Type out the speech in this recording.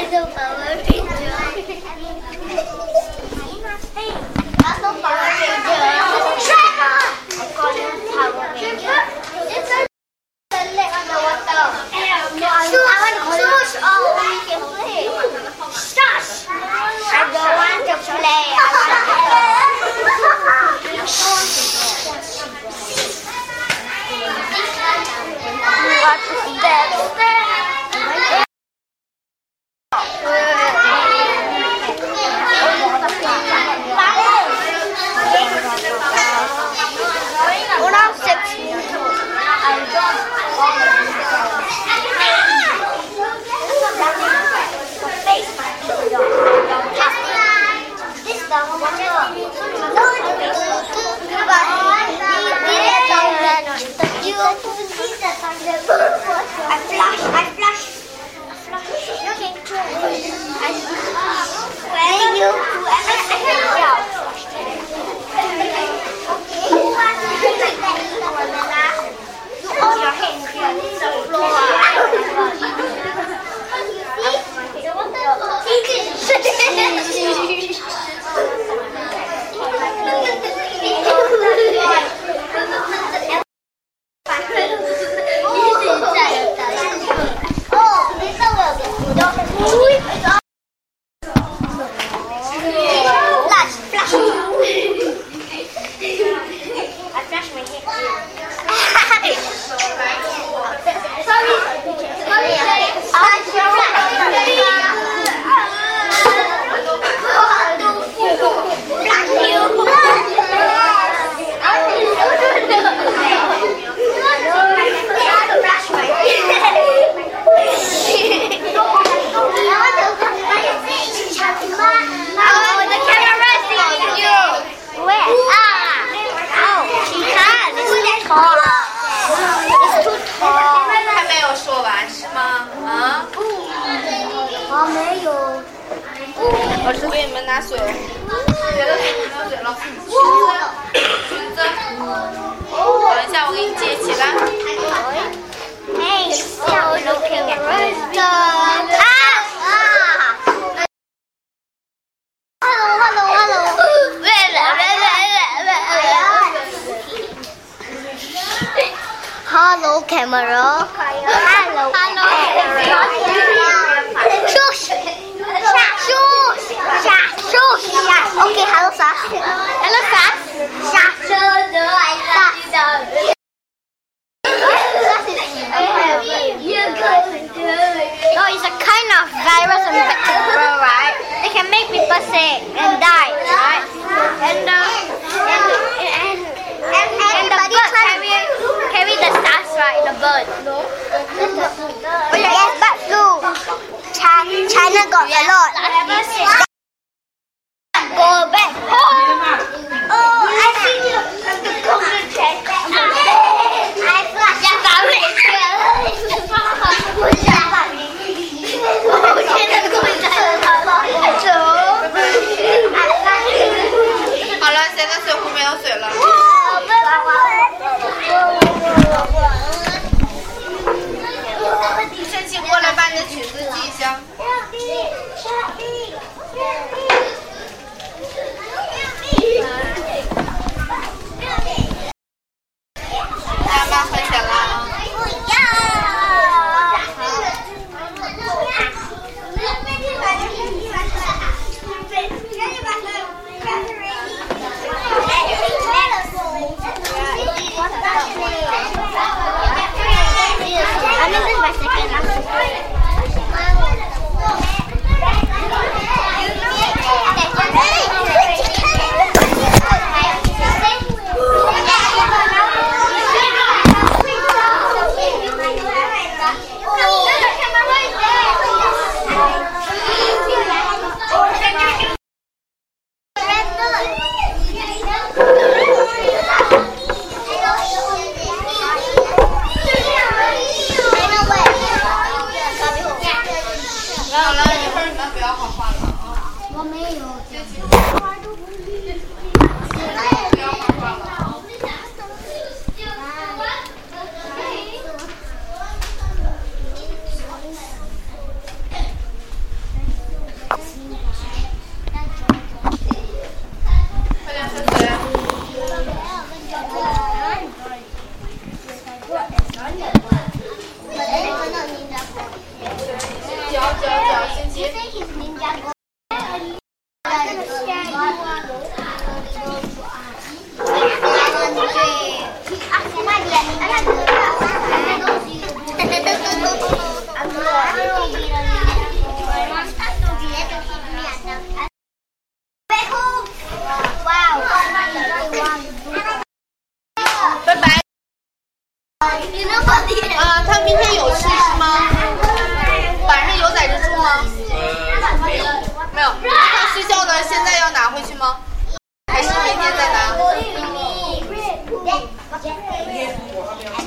我给你们拿水，别的水没有水了。裙子，等一下我给你接起来。 Hey, so looking at Hello. Hello, camera. Hello. Shush. Okay, hello, Sash. Hello, Sash. No, it's a kind of virus and bacteria, right? They can make people sick and die, right? And the bird carry the stars, right? The bird. Yes, but true. China got a lot. Go back home. Oh, I see the golden chest. I flash. 好了，现在水壶没有水了。申请过来把你的裙子系一下。 他明天有事是吗？晚上有宰蜘蛛吗？没有。没有。他失效的现在要拿回去吗？还是明天再拿？